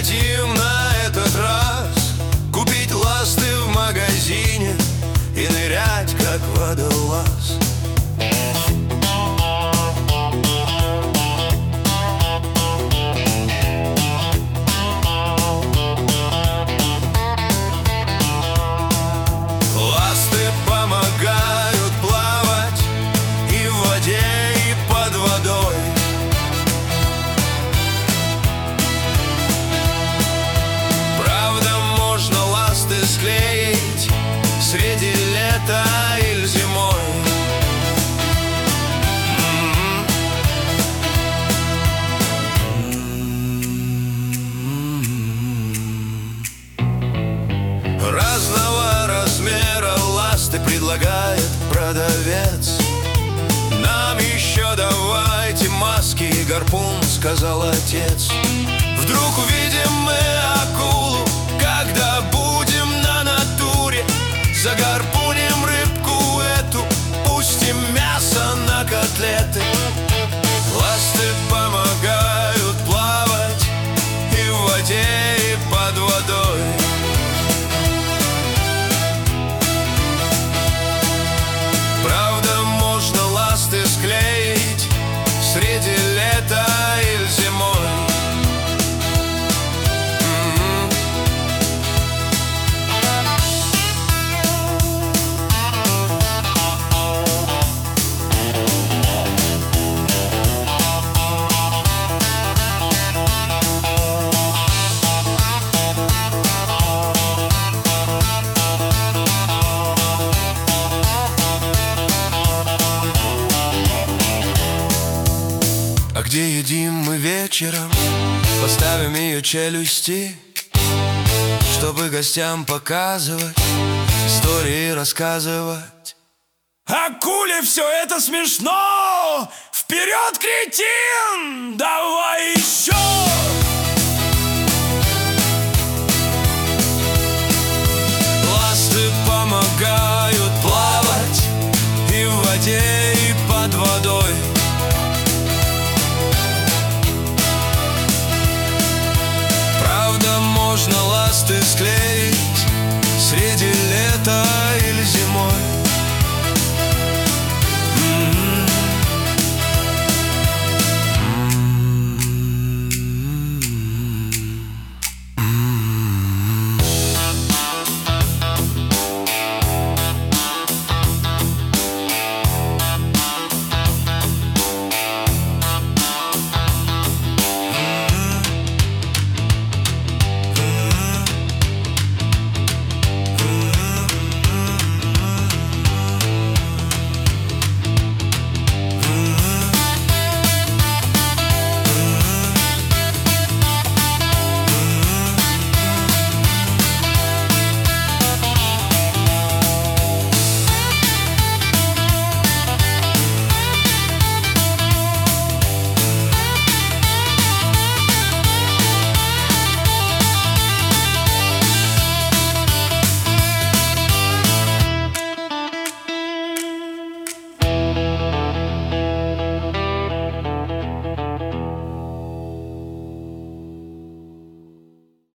хотим на этот раз купить ласты в магазине и нырять, как водолаз. Ласты помогают плавать и в воде, и под водой. Правда, можно ласты склеить среди лета или зимой. Разного размера ласты предлагает продавец. Нам еще давайте маски и гарпун, сказал отец. Вдруг увидим мы акулу, когда будем на натуре. Загарпуним рыбку эту, пустим мясо на котлеты. Ласты помогают плавать и в воде, и под водой. Правда, можно ласты склеить среди лета или зимой. А где едим мы вечером, поставим ее челюсти, чтобы гостям показывать, истории рассказывать. Акуле все это смешно! Вперед, кретин! Давай еще! Ласты помогают плавать и в воде, и под водой. Правда, можно ласты склеить